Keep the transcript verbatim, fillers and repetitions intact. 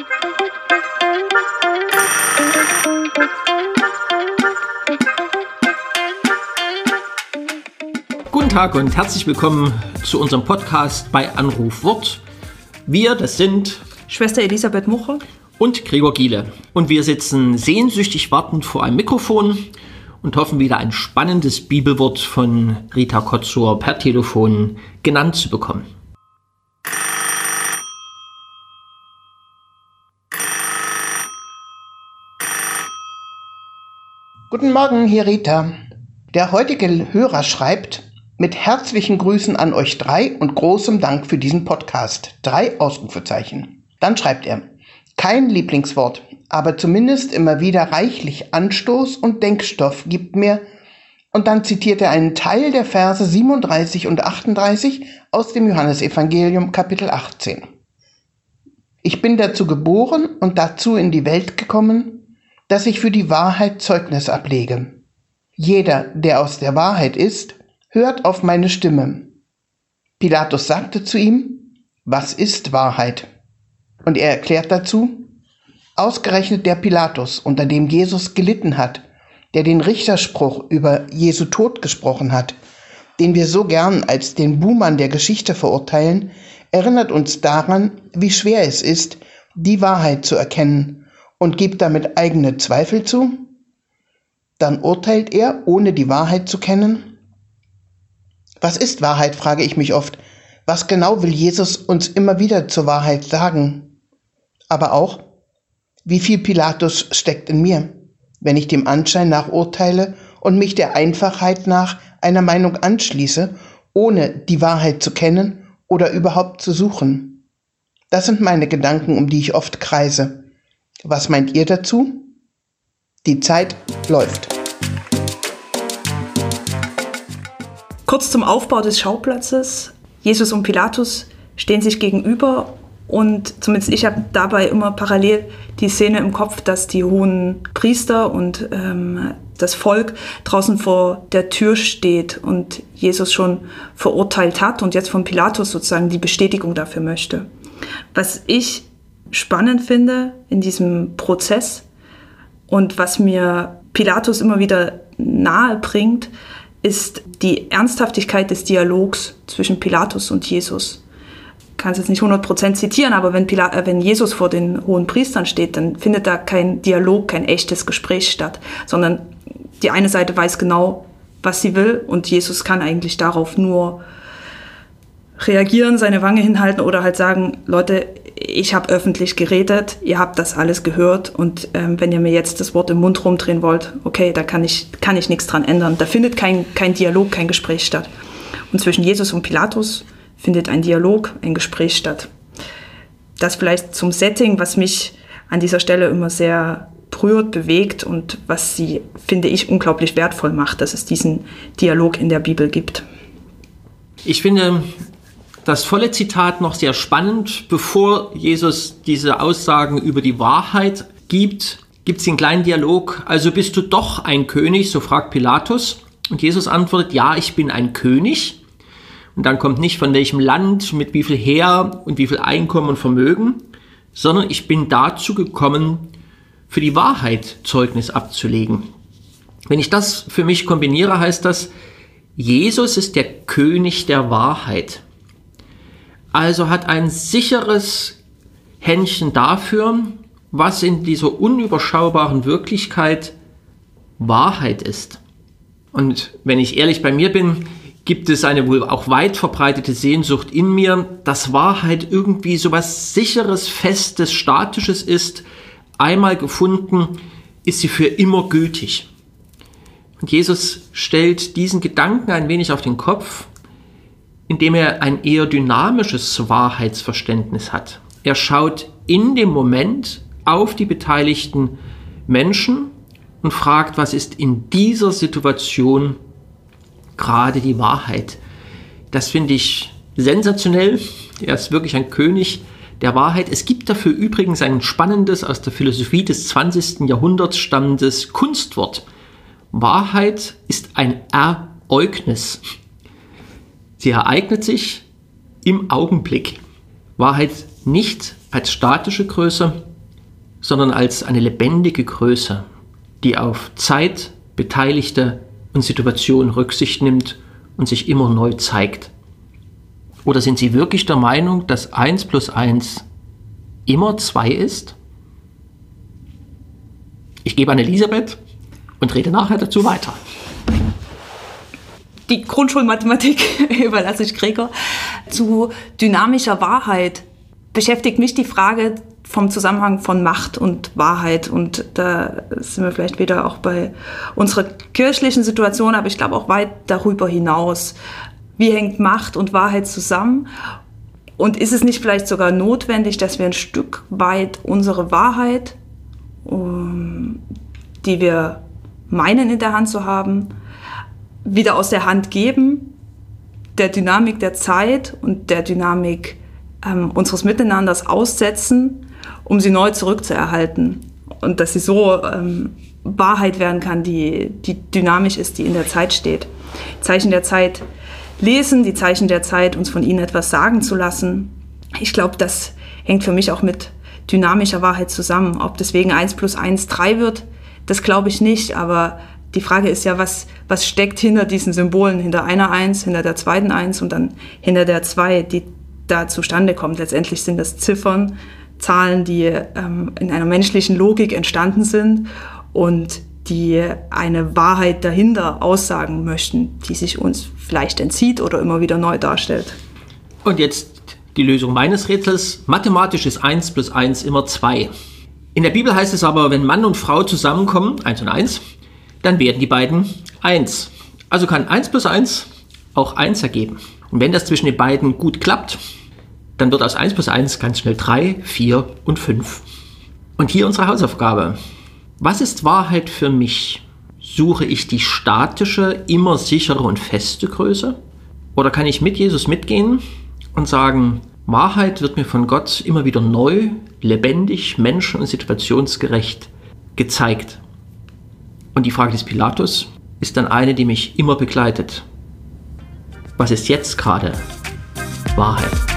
Guten Tag und herzlich willkommen zu unserem Podcast bei Anruf Wort. Wir, das sind Schwester Elisabeth Mucher und Gregor Giele. Und wir sitzen sehnsüchtig wartend vor einem Mikrofon und hoffen wieder ein spannendes Bibelwort von Rita Kotzur per Telefon genannt zu bekommen. Guten Morgen, hier Rita. Der heutige Hörer schreibt: Mit herzlichen Grüßen an euch drei und großem Dank für diesen Podcast. Drei Ausrufezeichen. Dann schreibt er: Kein Lieblingswort, aber zumindest immer wieder reichlich Anstoß und Denkstoff gibt mir. Und dann zitiert er einen Teil der Verse siebenunddreißig und achtunddreißig aus dem Johannesevangelium Kapitel achtzehn. Ich bin dazu geboren und dazu in die Welt gekommen, dass ich für die Wahrheit Zeugnis ablege. Jeder, der aus der Wahrheit ist, hört auf meine Stimme. Pilatus sagte zu ihm: Was ist Wahrheit? Und er erklärt dazu: Ausgerechnet der Pilatus, unter dem Jesus gelitten hat, der den Richterspruch über Jesu Tod gesprochen hat, den wir so gern als den Buhmann der Geschichte verurteilen, erinnert uns daran, wie schwer es ist, die Wahrheit zu erkennen, und gibt damit eigene Zweifel zu. Dann urteilt er, ohne die Wahrheit zu kennen. Was ist Wahrheit, frage ich mich oft. Was genau will Jesus uns immer wieder zur Wahrheit sagen? Aber auch, wie viel Pilatus steckt in mir, wenn ich dem Anschein nach urteile und mich der Einfachheit nach einer Meinung anschließe, ohne die Wahrheit zu kennen oder überhaupt zu suchen? Das sind meine Gedanken, um die ich oft kreise. Was meint ihr dazu? Die Zeit läuft. Kurz zum Aufbau des Schauplatzes. Jesus und Pilatus stehen sich gegenüber und zumindest ich habe dabei immer parallel die Szene im Kopf, dass die hohen Priester und ähm, das Volk draußen vor der Tür steht und Jesus schon verurteilt hat und jetzt von Pilatus sozusagen die Bestätigung dafür möchte. Was ich spannend finde in diesem Prozess und was mir Pilatus immer wieder nahe bringt, ist die Ernsthaftigkeit des Dialogs zwischen Pilatus und Jesus. Ich kann es jetzt nicht hundert Prozent zitieren, aber wenn, Pila- äh, wenn Jesus vor den hohen Priestern steht, dann findet da kein Dialog, kein echtes Gespräch statt, sondern die eine Seite weiß genau, was sie will und Jesus kann eigentlich darauf nur reagieren, seine Wange hinhalten oder halt sagen: Leute, ich habe öffentlich geredet, ihr habt das alles gehört und ähm, wenn ihr mir jetzt das Wort im Mund rumdrehen wollt, okay, da kann ich, kann ich nichts dran ändern. Da findet kein, kein Dialog, kein Gespräch statt. Und zwischen Jesus und Pilatus findet ein Dialog, ein Gespräch statt. Das vielleicht zum Setting, was mich an dieser Stelle immer sehr berührt, bewegt und was sie, finde ich, unglaublich wertvoll macht, dass es diesen Dialog in der Bibel gibt. Ich finde das volle Zitat noch sehr spannend. Bevor Jesus diese Aussagen über die Wahrheit gibt, gibt es den kleinen Dialog: Also bist du doch ein König? So fragt Pilatus. Und Jesus antwortet: Ja, ich bin ein König. Und dann kommt nicht von welchem Land, mit wie viel Heer und wie viel Einkommen und Vermögen, sondern ich bin dazu gekommen, für die Wahrheit Zeugnis abzulegen. Wenn ich das für mich kombiniere, heißt das, Jesus ist der König der Wahrheit. Also hat ein sicheres Händchen dafür, was in dieser unüberschaubaren Wirklichkeit Wahrheit ist. Und wenn ich ehrlich bei mir bin, gibt es eine wohl auch weit verbreitete Sehnsucht in mir, dass Wahrheit irgendwie so was Sicheres, Festes, Statisches ist. Einmal gefunden, ist sie für immer gültig. Und Jesus stellt diesen Gedanken ein wenig auf den Kopf, indem er ein eher dynamisches Wahrheitsverständnis hat. Er schaut in dem Moment auf die beteiligten Menschen und fragt, was ist in dieser Situation gerade die Wahrheit. Das finde ich sensationell. Er ist wirklich ein König der Wahrheit. Es gibt dafür übrigens ein spannendes, aus der Philosophie des zwanzigsten Jahrhunderts stammendes Kunstwort. Wahrheit ist ein Ereignis. Sie ereignet sich im Augenblick. Wahrheit nicht als statische Größe, sondern als eine lebendige Größe, die auf Zeit, Beteiligte und Situationen Rücksicht nimmt und sich immer neu zeigt? Oder sind Sie wirklich der Meinung, dass eins plus eins immer zwei ist? Ich gebe an Elisabeth und rede nachher dazu weiter. Die Grundschulmathematik überlasse ich Gregor. Zu dynamischer Wahrheit beschäftigt mich die Frage vom Zusammenhang von Macht und Wahrheit. Und da sind wir vielleicht wieder auch bei unserer kirchlichen Situation, aber ich glaube auch weit darüber hinaus. Wie hängt Macht und Wahrheit zusammen? Und ist es nicht vielleicht sogar notwendig, dass wir ein Stück weit unsere Wahrheit, um, die wir meinen in der Hand zu haben, wieder aus der Hand geben, der Dynamik der Zeit und der Dynamik ähm, unseres Miteinanders aussetzen, um sie neu zurückzuerhalten? Und dass sie so ähm, Wahrheit werden kann, die, die dynamisch ist, die in der Zeit steht. Zeichen der Zeit lesen, die Zeichen der Zeit, uns von ihnen etwas sagen zu lassen. Ich glaube, das hängt für mich auch mit dynamischer Wahrheit zusammen. Ob deswegen eins plus eins drei wird, das glaube ich nicht. Aber die Frage ist ja, was, was steckt hinter diesen Symbolen, hinter einer eins, hinter der zweiten eins und dann hinter der zwei, die da zustande kommt. Letztendlich sind das Ziffern, Zahlen, die ähm, in einer menschlichen Logik entstanden sind und die eine Wahrheit dahinter aussagen möchten, die sich uns vielleicht entzieht oder immer wieder neu darstellt. Und jetzt die Lösung meines Rätsels. Mathematisch ist eins plus eins immer zwei. In der Bibel heißt es aber, wenn Mann und Frau zusammenkommen, eins und eins, dann werden die beiden eins. Also kann eins plus eins auch eins ergeben. Und wenn das zwischen den beiden gut klappt, dann wird aus eins plus eins ganz schnell drei, vier und fünf. Und hier unsere Hausaufgabe. Was ist Wahrheit für mich? Suche ich die statische, immer sichere und feste Größe? Oder kann ich mit Jesus mitgehen und sagen, Wahrheit wird mir von Gott immer wieder neu, lebendig, menschen- und situationsgerecht gezeigt? Und die Frage des Pilatus ist dann eine, die mich immer begleitet. Was ist jetzt gerade Wahrheit?